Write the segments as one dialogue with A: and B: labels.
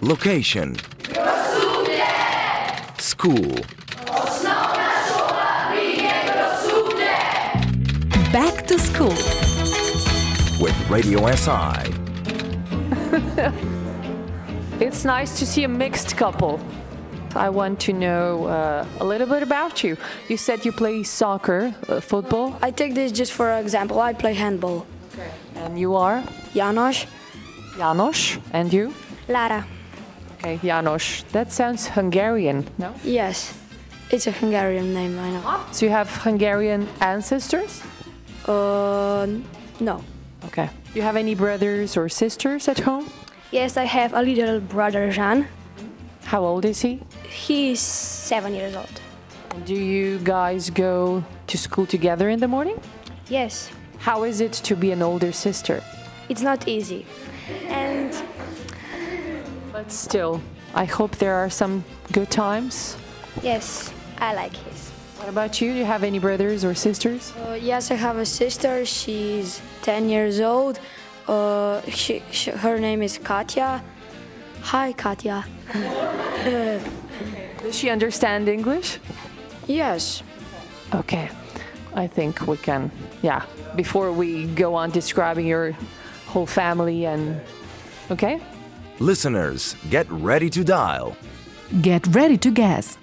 A: Location. School.
B: Back to school.
A: With Radio SI.
C: It's nice to see a mixed couple. I want to know a little bit about you. You said you play soccer, football.
D: I take this just for example. I play handball.
C: Okay. And you are?
D: János.
C: János. And you?
D: Lara.
C: Okay, János. That sounds Hungarian, no?
D: Yes. It's a Hungarian name, I know.
C: So you have Hungarian ancestors?
D: No.
C: Okay. You have any brothers or sisters at home?
E: Yes, I have a little brother, Jan.
C: How old is he?
E: He's 7 years old.
C: Do you guys go to school together in the morning?
E: Yes,
C: How is it to be an older sister?
E: it's not easy. And
C: But still, I hope there are some good times.
E: yes, I like his.
C: What about you? Do you have any brothers or sisters?
D: Yes, I have a sister. She's 10 years old. Her name is Katja. Hi, Katja.
C: Does she understand English?
D: Yes.
C: Okay. I think we can, before we go on describing your whole family and, okay?
A: Listeners, get ready to dial.
B: Get ready to guess.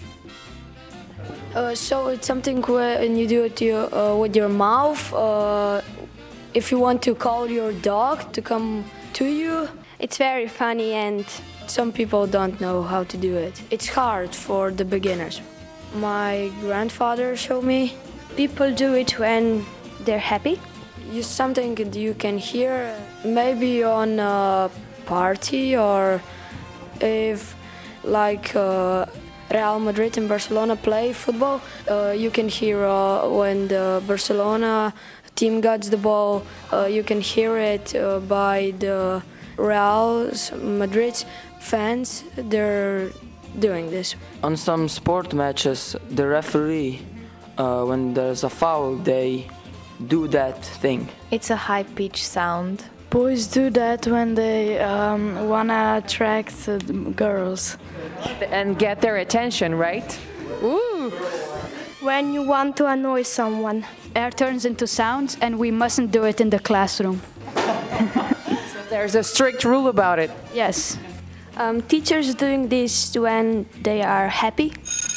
D: So it's something when you do it with your mouth. If you want to call your dog to come to you,
E: It's very funny and
D: some people don't know how to do it. It's hard for the beginners. My grandfather showed me.
E: people do it when they're happy.
D: It's something you can hear maybe on a party or if like Real Madrid and Barcelona play football. You can hear when the Barcelona team gets the ball. You can hear it by the Real Madrid fans. They're doing this.
F: On some sport matches, the referee, when there's a foul, they do that thing.
G: It's a high-pitched sound.
H: Boys do that when they wanna attract girls.
C: And get their attention, right? Ooh!
E: When you want to annoy someone.
I: Air turns into sounds and we mustn't do it in the classroom.
C: There's a strict rule about it.
I: Yes.
E: Teachers doing this when they are happy.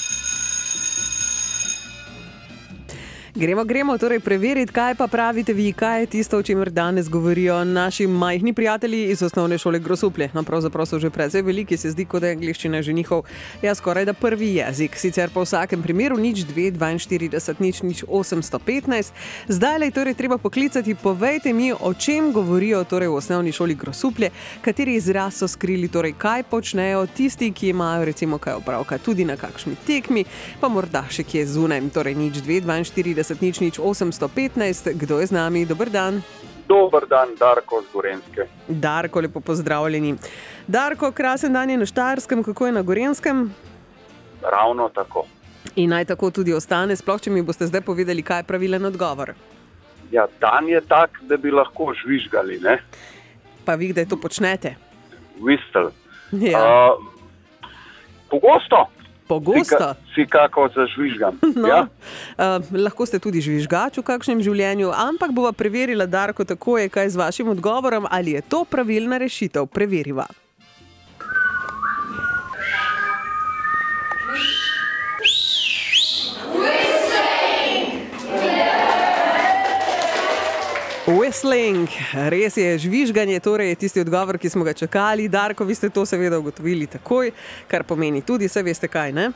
J: Gremo torej preveriti, kaj pa pravite vi, kaj je tisto, o čemer danes govorijo naši majhni prijatelji iz osnovne šole Grosuplje. No, pravzaprav so že precej veliki, se zdi, kot da je angleščina že njihov, skoraj da prvi jezik. Sicer po vsakem primeru 02 42 815. Zdajle torej treba poklicati, povejte mi, o čem govorijo torej v osnovni šoli Grosuplje, kateri izraz so skrili, torej kaj počnejo tisti, ki imajo recimo kaj opravka tudi na kakšni tekmi, pa morda še kje zunaj. Torej 02 42 815. Kdo je z nami? Dober dan.
K: Dober dan, Darko z Gorenjske.
J: Darko, lepo pozdravljeni. Darko, krasen dan je na Štajerskem, kako je na Gorenskem?
K: Ravno tako.
J: In naj tako tudi ostane, sploh če mi boste zdaj povedali, kaj je pravilen odgovor.
K: Ja, dan je tak, da bi lahko žvižgali, ne?
J: Pa vi kdaj to počnete?
K: Whistle.
J: Ja.
K: Pogosto.
J: Pogosto?
K: Si kako zažvižgam.
J: No,
K: ja?
J: Lahko ste tudi žvižgač v kakšnem življenju, ampak bova preverila, Darko, tako je, kaj z vašim odgovorom, ali je to pravilna rešitev. Preveriva. Whistling, res je, žvižganje, torej je tisti odgovor, ki smo ga čakali. Darko, vi ste to seveda ugotovili takoj, kar pomeni tudi, saj veste kaj, ne?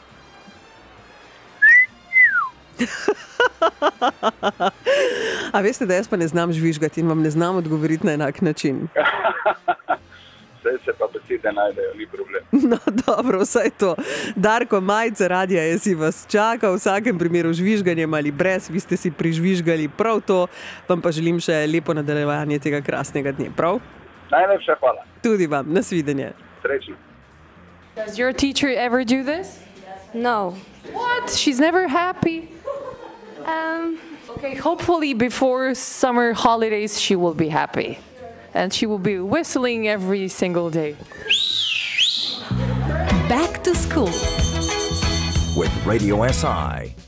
J: A veste, da jaz pa ne znam žvižgati in vam ne znam odgovoriti na enak način?
K: Vse se pa besede najdejo, ni problem.
J: No, dobro, vsaj to. Darko, majica Radia SI vas čaka, v vsakem primeru žvižganjem ali brez, vi ste si prižvižgali prav to, vam pa želim še lepo nadaljevanje tega krasnega dne, prav?
K: Najlepša hvala.
J: Tudi vam, nasvidenje.
K: Srečno.
C: Does your teacher ever do this?
D: No.
C: What? She's never happy? Okay, hopefully before summer holidays she will be happy. And she will be whistling every single day.
B: Back to School.
A: With Radio SI.